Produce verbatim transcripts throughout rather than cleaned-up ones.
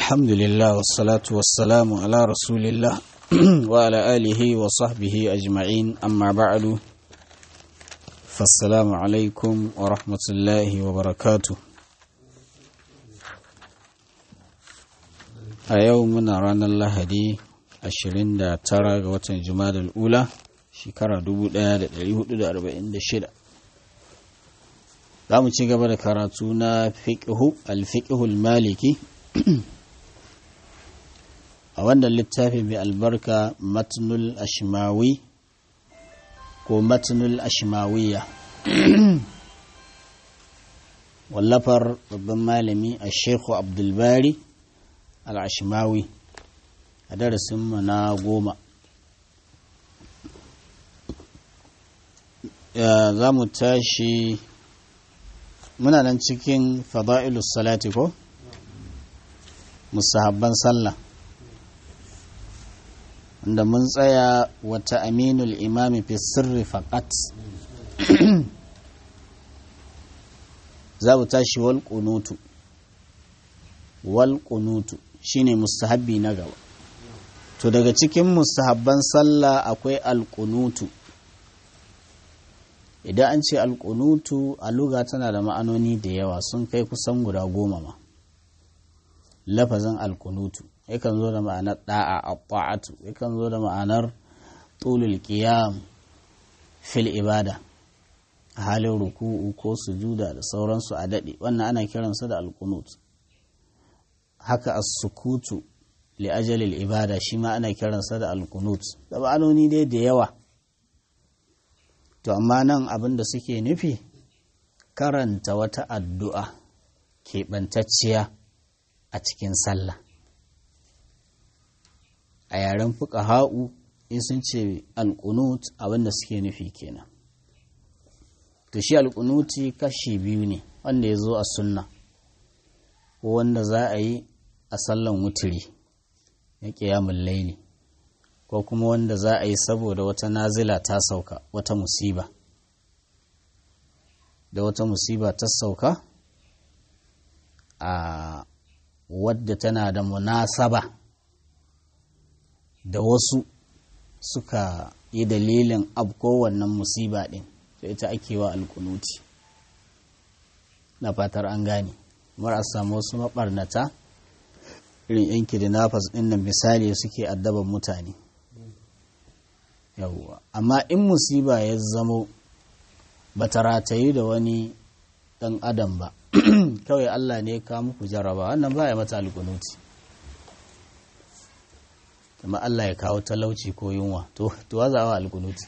الحمد لله والصلاة والسلام على رسول الله وعلى آله وصحبه أجمعين أما بعد فالسلام عليكم ورحمة الله وبركاته. أيومنا رانا الله دي ashirin da tara ga watan Jumadal Ula shekara dubu ɗaya da ɗari hudu da arba'in da shida. Za mu ci gaba da karatu na fiqhu al-fiqhul maliki a wannan littafi mai albarka matnul ashmawi ko matnul ashmawiya wallafar babban malami a Sheikh Abdul Bari al-Ashmawi a darasinmu na goma. Za mu tashi muna nan cikin fada'ilus salati ko? Musahabban sallah wanda mun tsaya wata aminul imami fi sirri faqat. Za mu tashi wal qunutu wal qunutu shine mustahabbi na gaba. To daga cikin mustahabban sallah akwai alƙunutu. Idan an ce alƙunutu a lugha tana da ma'anoni da yawa sun kai kusan guda goma ma. Lafazin alƙunutu yakan zo da ma'anar da'a a ta'atu, yakan zo da ma'anar tulul qiyam fil ibada a halin ruku'u ko sujuda da sauransu a daɗe, wannan ana kiransa da alƙunut. Haka as-sukutu li'ajalil ibada shi ma ana kiransa da alkunut, da ma'anoni dai da yawa. To amma nan abin da suke nufi karanta wata addu'a keɓantacciya a cikin sallah. A yaren fuqaha'u in sun ce alkunut abin da suke nufi kenan. To shi alkunuti kashi biyu ne, wanda ya zo a sunna ko wanda za a yi a sallan wutiri ya ƙiyamun laili, ko kuma wanda za a yi saboda wata nazila ta sauka, wata musiba da wata musiba ta sauka a wadda tana da munasaba da wasu suka yi dalilin abko wannan musiba ɗin, to ita ake wa alkunuti. Na fatar an gane, mara a samu wasu maɓarnata irin yanki da nafas ɗin nan misali suke addaban mutane. Yawwa, amma in musiba ya zamo ba ta ratayi da wani ɗan adam ba, kawai Allah ne ka muku jaraba, wannan ba ya mata alƙunuti. Kuma Allah ya kawo talauci ko yunwa, to tuwa za a alƙunuti.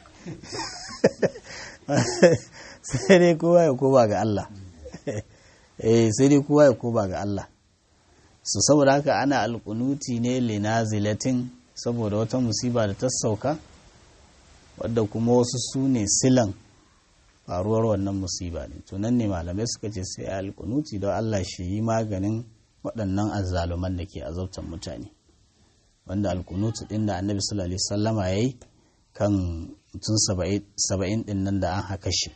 Sai dai kowa ya koba ga Allah. Eh, sai dai kowa ya koba ga Allah. So saboda haka ana alƙunuti ne linazilatin saboda wata musiba da ta sauka, wadda kuma wasu su ne silan faruwar wannan musiba ne. To nan ne malamai suka ce sai alƙunuti don Allah shi yi maganin waɗannan azzaluman da ke azabtan mutane, wanda alƙunuti ɗin da annabi sallallahu alaihi wasallama ya yi kan mutum saba'in ɗin nan da an haka shi,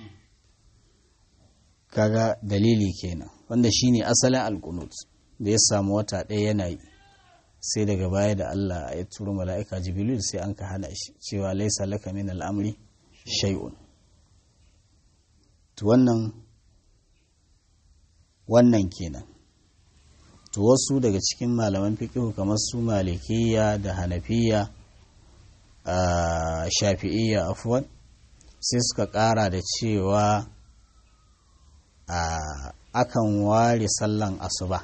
kaga dalili kenan, wanda shine asalin alƙunuti da ya samu wata ɗaya yana yi, sai daga baya da Allah ya turo mala'ika Jibril sai an ka hana shi cewa laisa laka min al'amri shay'un. To wannan wannan kenan. To wasu daga cikin malaman fiqh kamar su Malikiyya da Hanafiyya a Shafi'iyya afwan sai suka ƙara da cewa a akan ware sallan asuba,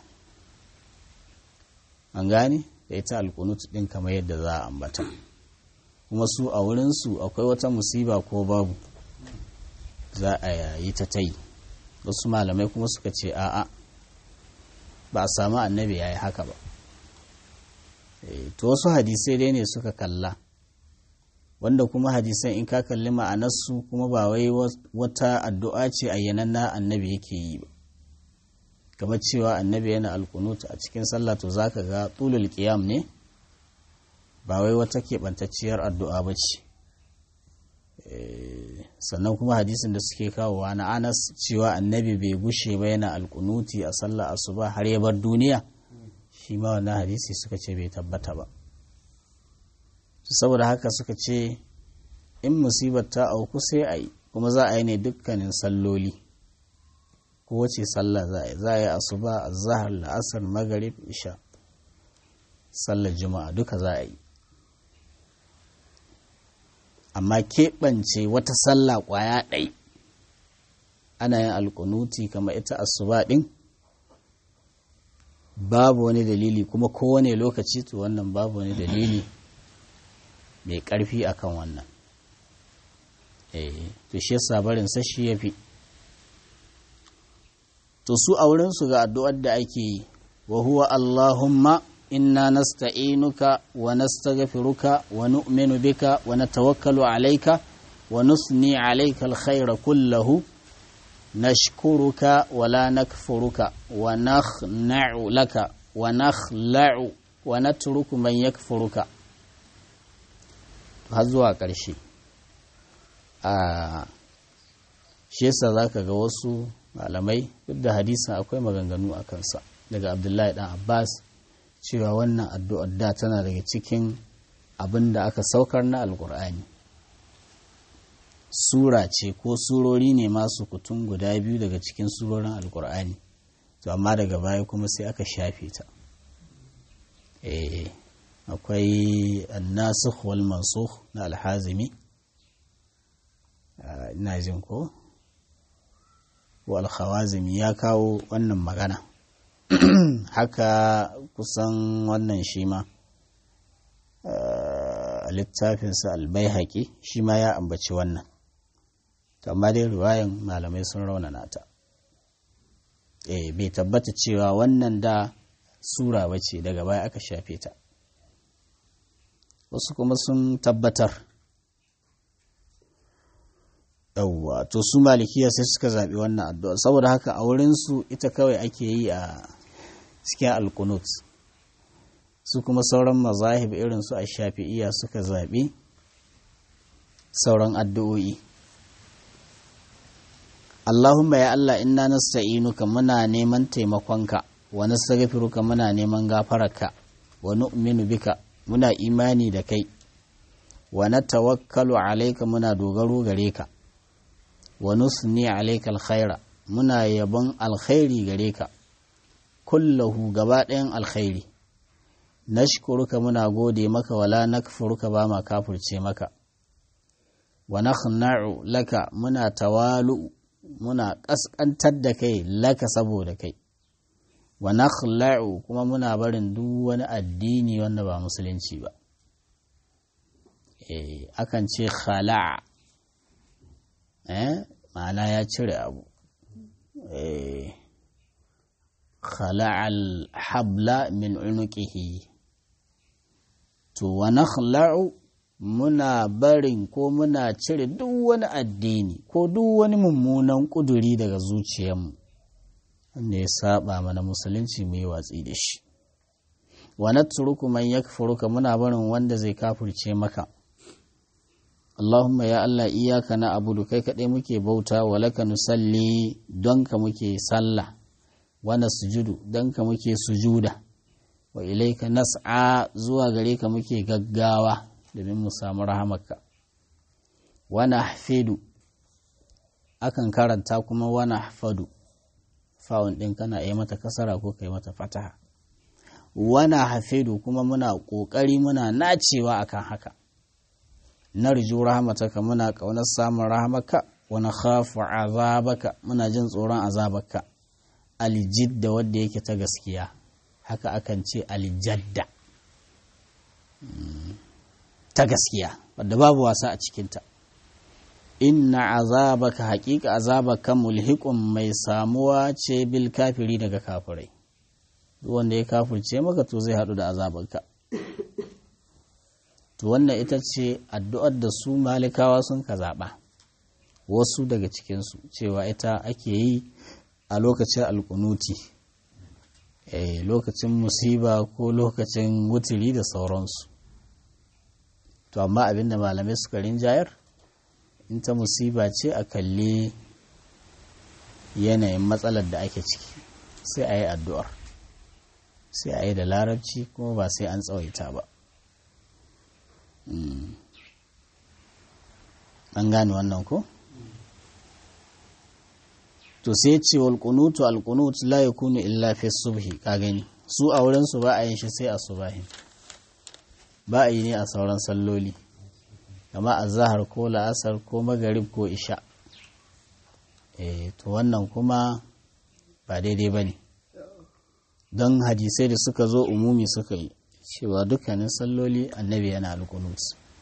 an gane da ita alkunut ɗin kamar yadda za a ambata, kuma su a wurinsu akwai wata musiba ko babu za a yi ta tai. Wasu malamai kuma suka ce a'a ba a samu annabi ya yi haka ba. E, to wasu hadisai dai ne suka kalla, wanda kuma hadisan in ka kalli ma'anarsu kuma ba wai wata addu'a ce ayyananna annabi yake yi ba, kamar cewa annabi yana alkunut a cikin sallah, to zaka ga tulul qiyam ne, ba wai wata keɓantacciyar addu'a ba ce. Sannan kuma hadisin da suke kawowa na Anas cewa annabi bai gushe ba yana alkunuti a sallah asuba har ya bar duniya, shi ma wannan hadisi suka ce bai tabbata ba. Saboda haka suka ce in musibar ta auku sai a yi, kuma za a yi ne dukkanin salloli, kowace sallah za a yi, za a yi asuba, azhar, la'asar, maghrib, isha, sallar juma'a duka za a yi. Amma keɓance wata sallah ƙwaya ɗai ana yin alƙunuti kamar ita asuba ɗin, babu wani dalili, kuma kowane lokaci to wannan babu wani dalili mai ƙarfi akan wannan. Eh, to shi yasa barin sa shi yafi. To su a wurin su ga addu'ar da ake yi, wa huwa Allahumma inna nasta'inuka wa nastaghfiruka wa nu'minu bika wa natawakkalu alayka wa nusni alayka alkhayra kullahu nashkuruka wa la nakfuruka wa nakhna'u laka wa nakhla'u wa natruku man yakfuruka, har zuwa ƙarshe. a shi yasa zaka ga wasu malamai, duk da hadisin akwai maganganu a kansa daga Abdullahi dan Abbas, cewa wannan addu'ar da tana daga cikin abin da aka saukar na alkur'ani, sura ce ko surori ne masu kutun guda biyu daga cikin surorin alkur'ani, to amma daga baya kuma sai aka shafe ta. eh akwai an-nasikh wal mansukh na al-Hazimi, ina jin ko wal Khawazimi ya kawo wannan magana. Haka kusan wannan shi ma a littafinsa al-Baihaqi shi ma ya ambaci wannan, amma dai riwayan malamai sun raunana ta. eh bai tabbata cewa wannan da sura bace, daga baya aka shafe ta. Wasu kuma sun tabbatar. Yawwa, to su malikiya sai suka zaɓi wannan addu'a, saboda haka a wurinsu ita kawai ake yi a cikin alkunut. Su kuma sauran mazahib irin su a shafi'iyya suka zaɓi sauran addu'o'i. Allahumma ya Allah inna nasta'inuka, muna neman taimakonka, wa nastaghfiruka, muna neman gafararka, wa nu'minu bika, muna imani da kai, wa natawakkalu alayka, muna dogaro gare ka, wa nusni alayka alkhaira, muna yabon alkhairi gare ka, kullahu gaba ɗayan alkhairi, nashkuruka, muna gode maka, wala nakfuruka, ba ma kafirce maka, wa nakhna'u laka, muna tawalu, muna ƙasƙantar da kai laka saboda kai, wa nakhla'u, kuma muna barin duk wani addini wanda ba musulunci ba. eh akan ce khala'a, eh ma'ana ya cire abu. eh khala'a al-habla min unuqihi. To wa nakhla'u, muna barin ko muna cire duk wani addini ko duk wani mummunan kuduri daga zuciyarmu wanda ya saba mana musulunci, mu yi watsi da shi. Wa natruku man yakfuruka, muna barin wanda zai kafirce maka. Allahumma ya Allah iyaka na abudu, kai kaɗai muke bauta, wa laka nusalli, don ka muke sallah, wa nasjudu, don ka muke sujuda, wa ilaika nas'a, zuwa gare ka muke gaggawa domin mu samu rahamarka. Wa nahfidu, akan karanta kuma wa nahfadu, fa'un ɗin kana yi mata kasara ko kai mata fataha. Wa nahfidu, kuma muna ƙoƙari muna nacewa akan haka. Narju rahmataka, muna ƙaunar samun rahamarka, wa nakhafu azabaka, muna jin tsoron azabarka. Aljidda, wadda yake ta gaskiya, haka akan ce aljadda, ta gaskiya wadda babu wasa a cikinta. Inna azabaka, haƙiƙa azabaka, mulhiqun, mai samuwa ce, bil kafiri, daga kafirai. Duk wanda ya kafirce maka to zai haɗu da azabarka. To wannan ita ce addu'ar da su malikawa sun ka zaɓa, wasu daga cikinsu, cewa ita ake yi a lokacin alƙunuti, eh, lokacin musiba ko lokacin wutiri da sauransu. To amma abinda malamai suka rinjayar, in ta musiba ce a kalli yanayin matsalar da ake ciki, sai a yi addu'ar, sai a yi da larabci kuma ba sai an tsawaita ba. an gane wannan ko? to sai ce wal qunutu al qunut la yakunu illa fi subhi, ka gani su a wurin su ba a yin shi sai a subahi, ba a yi ne a sauran salloli kama azhar ko la'asar ko magarib ko isha. eh to wannan kuma ba daidai bane, don hadisai da suka zo umumi suka yi cewa dukkanin salloli annabi yana al-qunut.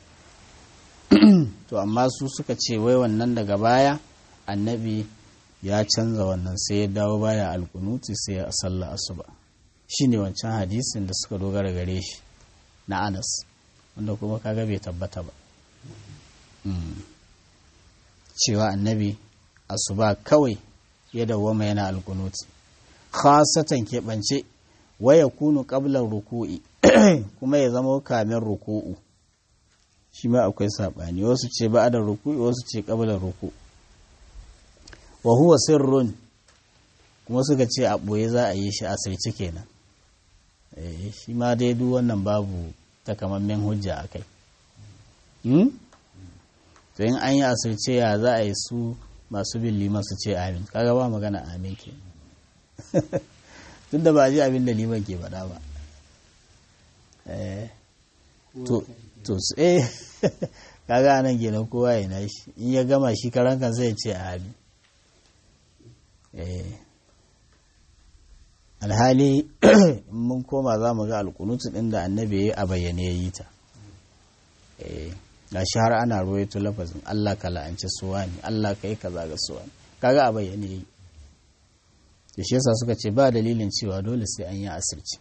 to amma su suka ce wai wannan daga baya annabi ya canza wannan sai ya dawo baya alkunuti sai ya salla asuba, shine wancan hadisin da suka dogara gare shi na Anas, wanda kuma kaga bai tabbata ba. cewa annabi asuba kawai ya dawwama yana alkunuti, khasatan keɓance waya kunu qablar ruku'i kuma ya zama kamin ruku'u, shi ma akwai saɓani, wasu ce ba da ruku'i wasu ce qablar ruku'u. wa huwa sirrun kuma suka ce a ɓoye za a yi shi a sirce kenan. eh shi ma dai duk wannan babu takamammen hujja a kai. hmm? to in an yi a sirce ya za a yi su masu bin liman su ce amin, kaga ba magana amin ke tun da ba a ji abin da liman ke faɗa ba. eh to to eh kaga nan kenan kowa ya na shi, in ya gama shi karan kan sai ya ce amin. alhali mun koma za mu ga alkunutu ɗin da annabi ya a bayyane ya yi ta. ga shi har ana ruwaito lafazin Allah ka la'anci suwa ne, Allah ka yi kaza ga suwa ne, kaga a bayyane ya yi. da shi yasa suka ce ba dalilin cewa dole sai an yi asirci.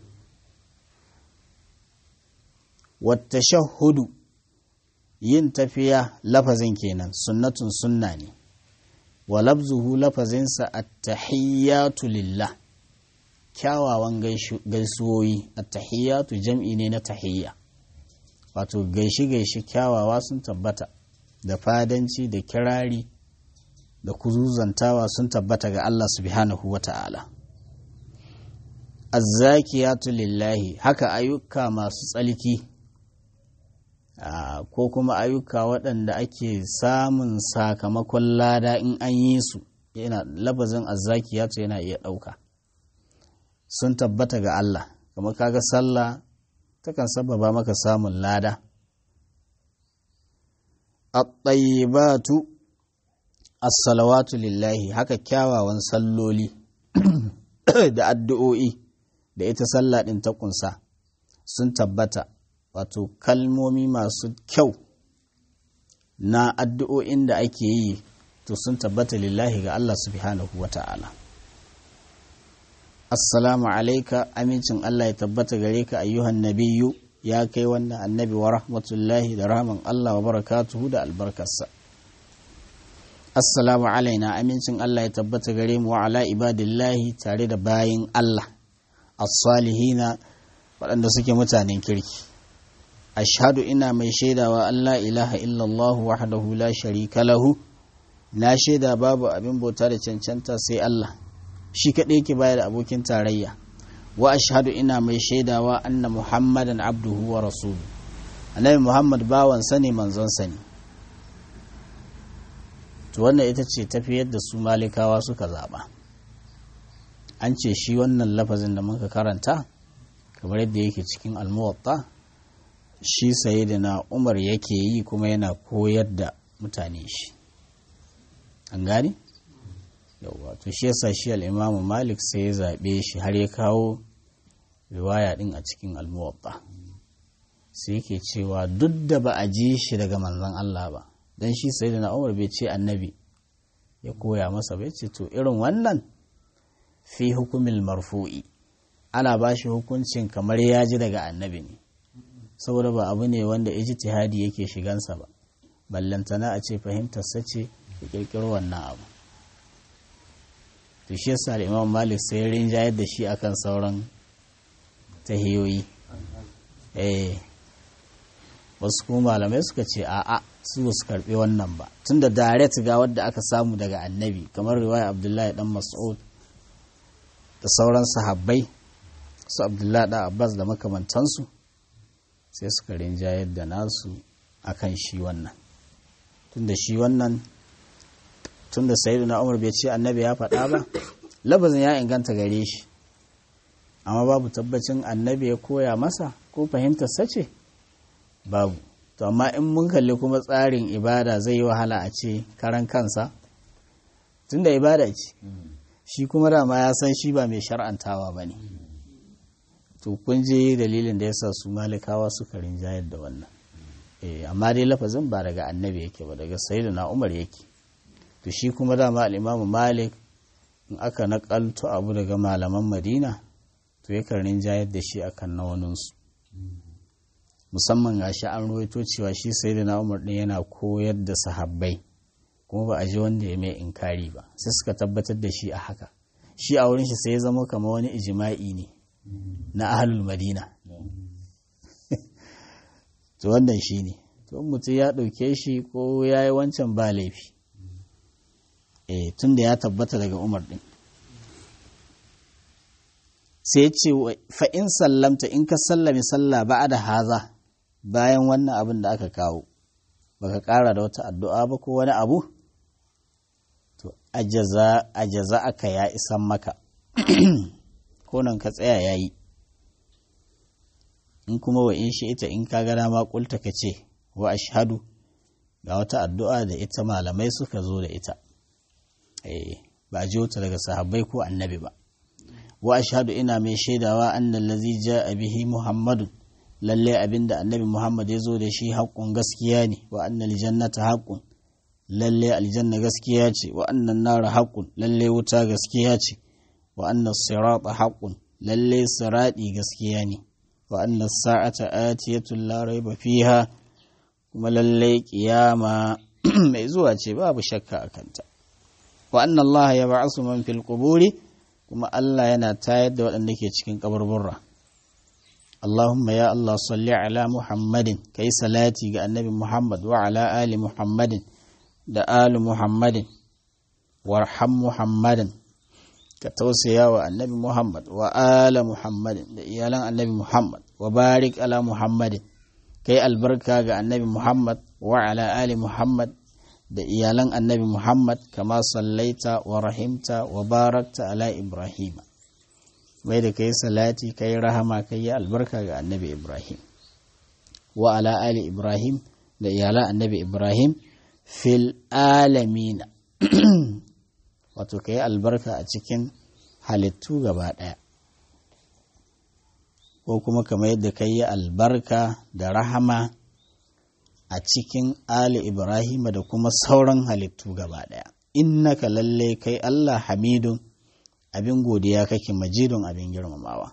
wata shahudu yin tafiya lafazin kenan sunnatun sunna ne, wa labzuhu lafazinsa at-tahiyyatu lillah, kyawawan gaisuwoyi. at-tahiyyatu jam'i ne na tahiyya, wato gaishi gaishi kyawawa sun tabbata, da fadanci da kirari da kuzuzantawa sun tabbata ga Allah subhanahu wa ta'ala. az-zakiyatu lillahi, haka ayyuka masu tsalki ko kuma ayyuka waɗanda ake samun sakamakon lada in an yi su, yana labazin azzakiyatu yana iya ɗauka, sun tabbata ga Allah. kamar kaga sallah takan sababa maka samun lada. at-tayyibatu as-salawatu lillahi, haka kyawawan salloli da addu'o'i da ita sallah ɗin ta kunsa sun tabbata, wato kalmomi masu kyau na addu'o'in da ake yi to sun tabbata lillahi ga Allah subhanahu wa ta'ala. assalamu alaika, amincin Allah ya tabbata gare ka ayyuhan nabiyyu, ya kai wannan annabi, wa rahmatullahi da rahman Allah wa barakatuhu da albarkarsa. assalamu alaina, amincin Allah ya tabbata gare mu, wa ala ibadillahi, tare da bayin Allah as-salihina, waɗanda suke mutanen kirki. ashhadu, ina mai shaidawa Allah ilaha illallah wahdahu la sharika lahu, na shaida babu abin bauta da cancanta sai Allah, shi kaɗai ke bayar da abokin tarayya. wa ashhadu, ina mai shaidawa anna muhammadan abduhu wa rasuluhu, annabi muhammad bawan sa ne manzon sa ne. to wannan ita ce tafiyar da su malikawa suka zaba. an ce shi wannan lafazin da muka karanta kamar yadda yake cikin al-muwatta, shi sayyidina Umar yake yi kuma yana koyar da mutane shi. an gani? yauwa to shi yasa shi al-Imam Malik sai ya zabe shi har ya kawo riwaya din a cikin al-Muwatta, sai yake cewa duk da ba a ji shi daga manzon Allah ba, dan shi sayyidina Umar bai ce annabi ya koya masa bai ce to irin wannan fi hukumil marfu'i, ana ba shi hukuncin kamar ya ji daga annabi ne, saboda ba abu ne wanda ijtihadi yake shigansa ba, ballantana a ce fahimtarsa ce ya kirkiro wannan abu. to shi yasa Imam Malik sai ya rinjayar da shi akan sauran tahiyoyi. eh wasu kuma malamai suka ce a'a, su ba su karbi wannan ba, tunda direct ga wadda aka samu daga annabi kamar riwaya Abdullahi dan Mas'ud da sauran sahabbai su abdullahi da abbas da makamantansu sai suka rinjayar da nasu akan shi wannan tunda shi wannan tunda sayyiduna umar bai ce annabi ya faɗa ba labazin ya inganta gare shi amma babu tabbacin annabi ya koya masa ko fahimtar sace babu to amma in mun kalli kuma tsarin ibada zai yi wahala a ce karan kansa tunda ibada ce shi kuma dama ya san shi ba mai shar'antawa ba ne to kun je dalilin da ya sa su malikawa suka rinjayar da wannan amma dai lafazin ba daga annabi yake ba daga sayyidina umar yake to shi kuma dama al'imamu malik in aka naƙalto abu daga malaman madina to yakan rinjayar da shi akan na waninsu musamman ga shi an ruwaito cewa shi sayyidina umar ɗin yana koyar da sahabbai kuma ba a ji wanda ya mai inkari ba sai suka tabbatar da shi a haka shi a wurin shi sai ya zama kama wani ijima'i ne na ahlul madina to wannan shi ne to mutum ya ɗauke shi ko ya yi wancan ba laifi eh tun da ya tabbata daga umar ɗin sai ce fa'in sallamta in ka sallami sallah ba da haza bayan wannan abin da aka kawo baka ƙara da wata addu'a ba ko wani abu to ajaza aka ya isan maka ko nan ka tsaya yayi in kuma wa in shi ita in ka gana ma kulta ka ce wa ashhadu ga wata addu'a da ita malamai suka zo da ita eh ba a ji wata daga sahabbai ko annabi ba wa ashhadu ina mai shaidawa annal ladzi jaa bihi muhammadun lalle abinda annabi muhammad ya zo da shi haƙƙun gaskiya ne wa annal jannata haƙƙun lalle aljanna gaskiya ce wa annan nara haƙƙun lalle wuta gaskiya ce wa annas sirata haƙƙun lalle sirati gaskiya ne wa annas sa'ata atiyatun la raiba fiha kuma lalle kiyama mai zuwa ce babu shakka akanta wa anna allaha yab'asu man fil quburi kuma Allah yana tayar da waɗanda ke cikin kaburburra Allahumma ya Allah salli ala Muhammadin kai salati ga annabi Muhammad wa ala ali Muhammadin da ali Muhammadin warham Muhammadin ka tausaya wa annabi Muhammad wa ala Muhammadin da iyalan annabi Muhammad wa barik ala Muhammadin kai albarka ga annabi Muhammad wa ala ali Muhammad da iyalan annabi Muhammad kama sallaita wa rahimta wa barakta ala Ibrahim mai da kai salati kai rahama kai albarka ga annabi Ibrahim wa ala ali Ibrahim da iyalan annabi Ibrahim fil alamina wato kai albarka a cikin halittu gaba ɗaya ko kuma kamar yadda kai albarka da rahama a cikin ali Ibrahim da kuma sauran halittu gaba ɗaya innaka lalle kai Allah hamidun abin godiya kake majidun abin girmamawa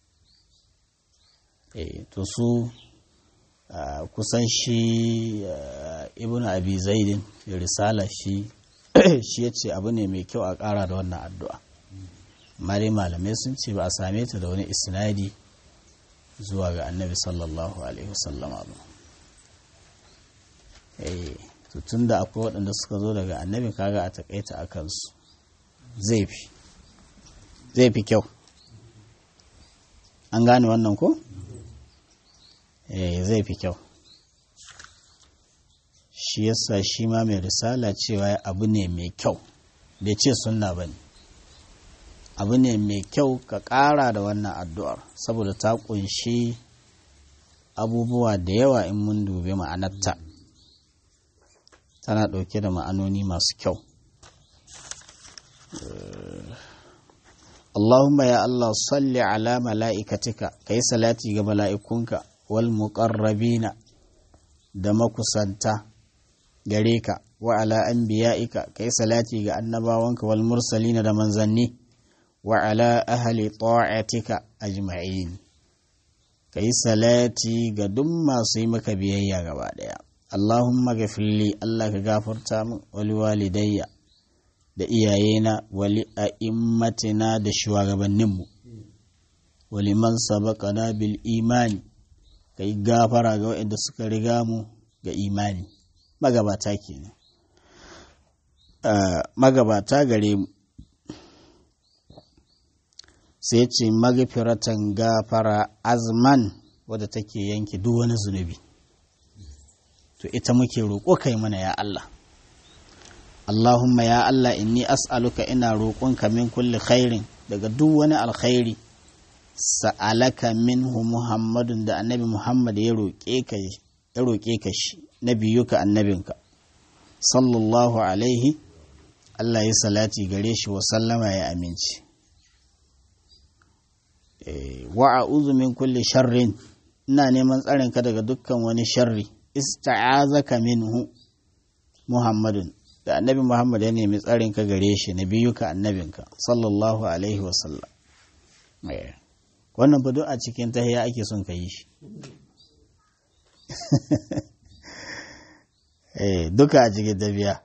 eh to su Uh, kusan shi uh, ibn abi zaidin risala shi shi ya ce abu ne mai kyau a ƙara da wannan addu'a mare malamai sun ce ba a same ta da wani isnadi zuwa ga annabi sallallahu alaihi wasallama ba eh to tunda akwai waɗanda suka zo daga annabi kaga a takaita a kansu zai fi zai fi kyau an gane wannan ko? Eh, zai fi kyau shi yasa shi ma mai risala cewa abu ne mai kyau bai ce sunna ba ne abu ne mai kyau ka ƙara da wannan addu'ar saboda ta ƙunshi abubuwa da yawa in mun dubi ma'anarta tana ɗauke da ma'anoni masu kyau Allahumma ya Allah salli ala mala'ikatika kai salati ga mala'ikunka wal muqarrabina da makusanta gare ka wa ala anbiya'ika kai salati ga annabawanka wal mursalina da manzanni wa ala ahli ta'atika ajma'in kai salati ga duk masu yi maka biyayya gaba daya Allahumma ghafirli Allah ka gafarta min wal walidayya da iyayena wali a'immatina da shugabanninmu waliman sabaqana bil imani ka yi gafara ga waɗanda suka riga mu ga imani magabata kenan magabata gare mu sai ce magfiratan gafara azman wadda take yanke duk wani zunubi, to ita muke roƙo kai mana ya Allah. Allahumma ya Allah inni as'aluka ina roƙonka min kulli khairin daga duk wani alkhairi sa'alaka minhu Muhammadun da annabi Muhammad ya roƙe ka ya roƙe ka shi nabiyuka annabinka sallallahu alaihi Allah ya salati gare shi wa sallama ya aminci. Wa a'udhu min kulli sharrin ina neman tsarinka daga dukkan wani sharri ista'azaka minhu Muhammadun da annabi Muhammad ya nemi tsarinka gare shi nabiyuka annabinka sallallahu alaihi wa sallam. Wannan fa duk a cikin tahiyya ake son ka yi shi eh duka a cikin tafiya.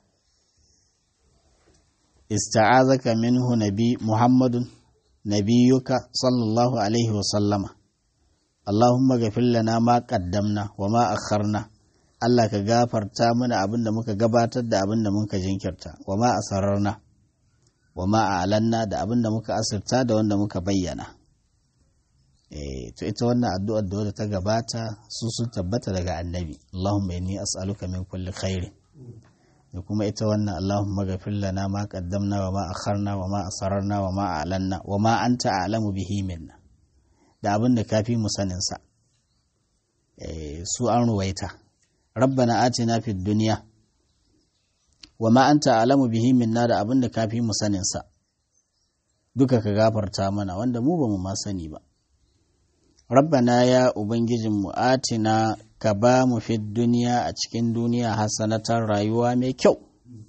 Ista'azaka minhu nabi Muhammadun nabiyuka sallallahu alaihi wa sallama. Allahumma ghafir lana ma qaddamna wa ma akharna. Allah ka gafarta mana abin da muka gabatar da abin da muka jinkirta, wa ma asararna wa ma a'lanna da abin da muka asirta da wanda muka bayyana. Eh to ita wannan addu'ar da wadda ta gabata su sun tabbata daga annabi. Allahumma inni as'aluka min kulli khairin. Da kuma ita wannan Allahumma ghafir lana ma qaddamna wa ma akharna wa ma asrarna wa ma a'lanna wa ma anta a'lamu bihi minna. Da abin da kafi mu sanin sa. Eh su an ruwaita. Rabbana atina fid dunya wa ma anta a'lamu bihi minna da abin da kafi mu sanin sa. Duka ka gafarta mana wanda mu ba mu ma sani ba. Rabbana ya Ubangijinmu atina ka ba mu fi duniya a cikin duniya hasanatar rayuwa mai kyau.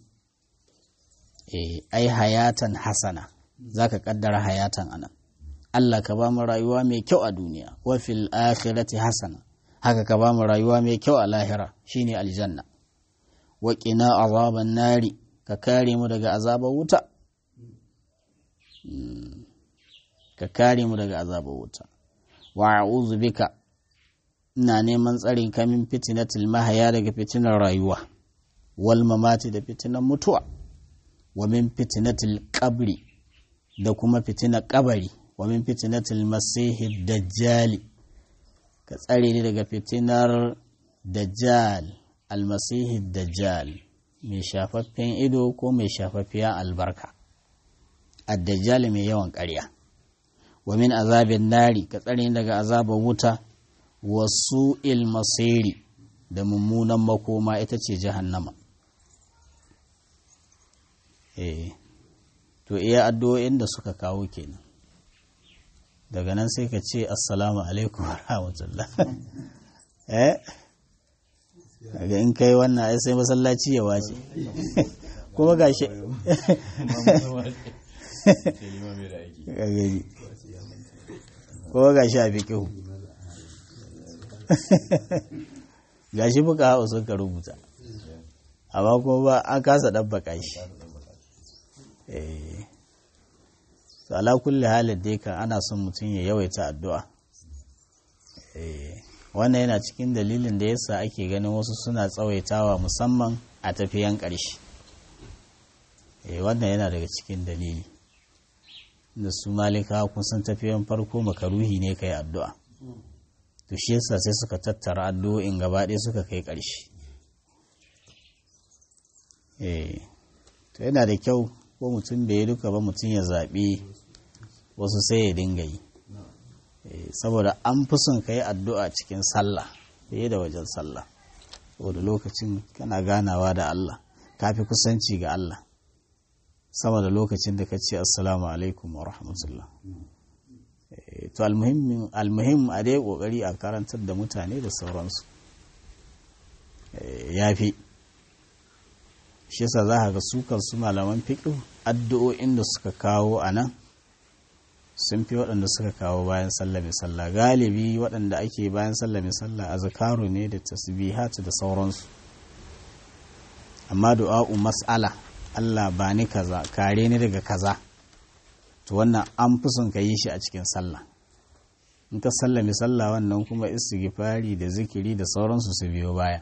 E, ai hayatan hasana, za ka kaddara hayatan anan. Allah ka ba mu rayuwa mai kyau a duniya, wa fil akhirati hasana, haka ka ba mu rayuwa mai kyau a lahira shine aljanna. Wa qina azaban nari, ka kare mu daga azabar wuta. Ka kare mu daga azabar wuta. Wa a'udhu bika ina neman tsarin ka min fitnatil mahaya daga fitinar rayuwa wal mamati da fitinar mutuwa wa min fitnatil qabri da kuma fitinar kabari wa min fitnatil masihid dajjal ka tsare ni daga fitinar dajjal al masihid dajjal mai shafaffen ido ko mai shafaffiya albarka ad-dajjal mai yawan ƙarya wa min azabin nari ka tsare daga azabar wuta wasu ilmasiri da mummunan makoma ita ce jahannama. Eh to iya addu'o'in da suka kawo kenan daga nan sai ka ce assalamu alaikum wa rahmatullah. eh daga in kai wannan ai sai masallaci ya wace kuma gashi kowa ga shi a fiƙihu ga shi fuka hau sun ka rubuta amma kuma ba an kasa ɗabbaka shi. su ala kulle halin dai kan ana son mutum ya yawaita addu'a. wannan yana cikin dalilin da yasa ake ganin wasu suna tsawaitawa musamman a tafiyan ƙarshe. wannan yana daga cikin dalili da su malika kun san tafiyan farko makaruhi ne kai addu'a to shi yasa sai suka tattara addu'o'in gaba ɗaya suka kai ƙarshe. eh to yana da kyau ko mutum bai duka ba mutum ya zaɓi wasu sai ya dinga yi saboda an fi son ka yi addu'a cikin sallah fiye da wajen sallah saboda lokacin kana ganawa da Allah ka fi kusanci ga Allah sama da lokacin da ka ce assalamu alaikum wa rahmatullah. to almuhim a dai kokari a karantar da mutane da sauransu ya fi shi yasa za ka ga su kansu malaman fiqh addu'o'in da suka kawo a nan sun fi waɗanda suka kawo bayan sallame sallah. Galibi waɗanda ake bayan sallame sallah azkaru ne da tasbihat da sauransu, amma du'a'u mas'ala Allah ba ni kaza kare ni daga kaza to wannan an fi son ka yi shi a cikin sallah. In ka sallame sallah wannan kuma istighfari da zikiri da sauransu su biyo baya.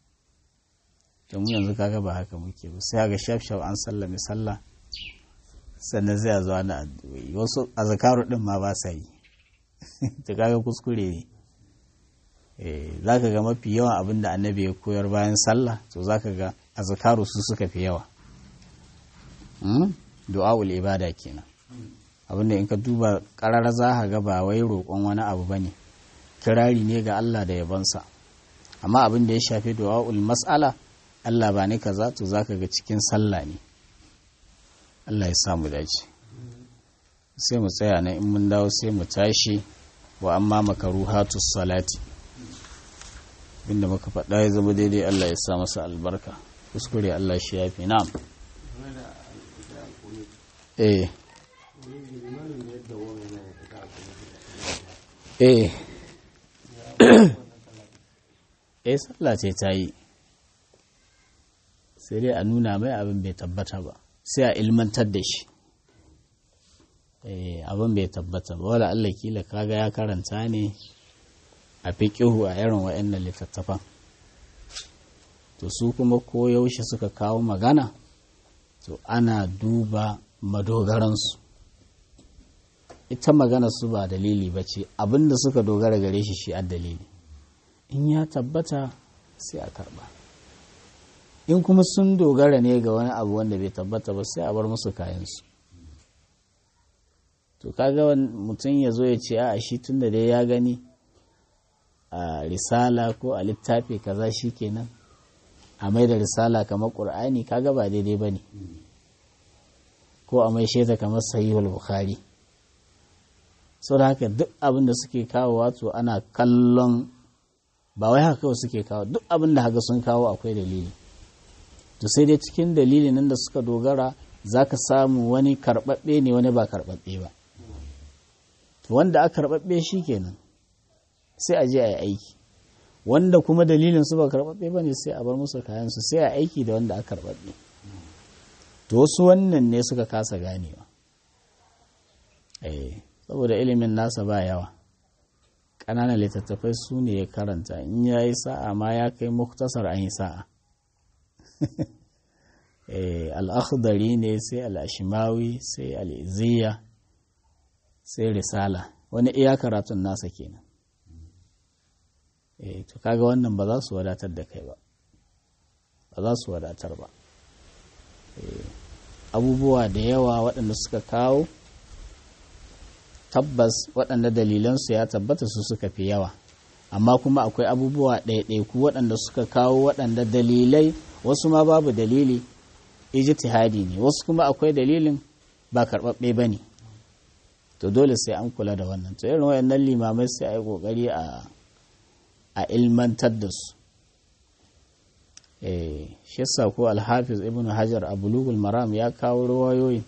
to mu yanzu kaga ba haka muke ba sai ga shaf shaf an sallame sallah sannan sai a zo ana addu'o'i wasu azkaru din ma ba sa yi to kaga kuskure ne eh zaka ga mafi yawan abin da annabi ya koyar bayan sallah to zaka ga azkaru su suka fi yawa hmm? du'aul ibada kenan abinda in ka duba ƙarar za ka ga ba wai roƙon wani abu ba ne kirari ne ga Allah da yabonsa amma abin da ya shafi du'a'ul mas'ala Allah ba ni kaza to za ka ga cikin sallah ne Allah ya sa mu dace sai mu tsaya nan in mun dawo sai mu tashi wa amma makaruhatus salati abinda muka faɗa ya zama daidai Allah ya sa masa albarka kuskure Allah shi yafi na'am eh eh eh sallah ce ta yi sai dai a nuna mai abin bai tabbata ba sai a ilmantar da shi eh abin bai tabbata ba wala Allah kila kaga ya karanta ne a fiqihu a irin wayannan littattafan to su kuma ko yaushe suka kawo magana to ana duba madogaransu ita magana su ba dalili ba ce abinda suka dogara gare shi shi a dalili in ya tabbata sai a karba in kuma sun dogara ne ga wani abu wanda bai tabbata ba sai a bar musu kayansu to kaga mutum ya zo ya ce a shi tun da dai ya gani a risala ko a littafi kaza shi kenan a mai da risala kamar ƙur'ani kaga ba daidai ba ne ko a mai shaita kamar sahihul bukhari sau da haka duk abin da suke kawo wato ana kallon ba wai haka kawai suke kawo duk abin da haka sun kawo akwai dalili to sai dai cikin dalili nan da suka dogara za ka samu wani karɓaɓɓe ne wani ba karɓaɓɓe ba to wanda aka karɓaɓɓe shi kenan sai a je a yi aiki wanda kuma dalilin su ba karɓaɓɓe ba ne sai a bar musu kayansu sai a aiki da wanda aka karɓaɓɓe to wasu wannan ne suka kasa ganewa eh saboda ilimin nasa ba yawa ƙananan littattafai su ne ya karanta in ya yi sa'a ma ya kai muktasar an yi sa'a al'akhdari ne sai al'ashimawi sai al'iziya sai risala wani iya karatun nasa kenan to kaga wannan ba za su wadatar da kai ba ba za su wadatar ba abubuwa da yawa waɗanda suka kawo tabbas waɗanda dalilansu ya tabbata su suka fi yawa amma kuma akwai abubuwa ɗaiɗaiku waɗanda suka kawo waɗanda dalilai wasu ma babu dalili ijtihadi ne wasu kuma akwai dalilin ba karɓaɓɓe ba ne to dole sai an kula da wannan to irin wayannan limamai sai a yi ƙoƙari a a ilmantar da su eh shi yasa ko alhafiz ibnu hajar a bulugul maram ya kawo ruwayoyin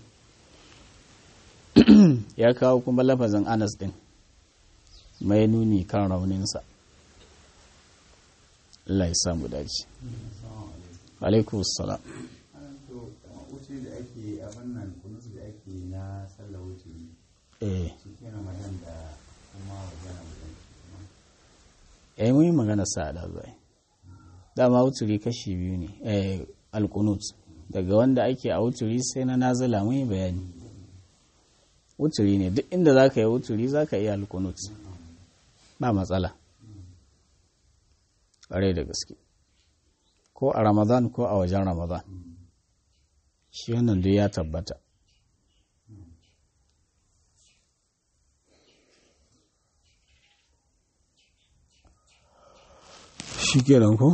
ya kawo kuma lafazin anas din mai nuni kan rauninsa Allah ya samu dace alaikum assalam da ake abin nan kunus da ake na sallar wuce eh cikin ramadan da kuma wajen ramadan eh mun yi magana sa da zai dama wuturi kashi biyu ne eh alqunut daga wanda ake a wuturi sai na nazila mun yi bayani wuturi ne duk inda zaka yi wuturi zaka yi alqunut ba matsala ƙwarai da gaske ko a ramadan ko a wajen ramadan shi wannan duk ya tabbata shi kenan ko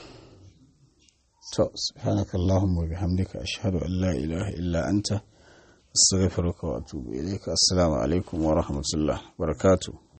to subhanakallahumma wa bihamdika ashhadu an la ilaha illa anta astaghfiruka wa atubu ilayka assalamu alaikum wa rahmatullahi wa barakatuh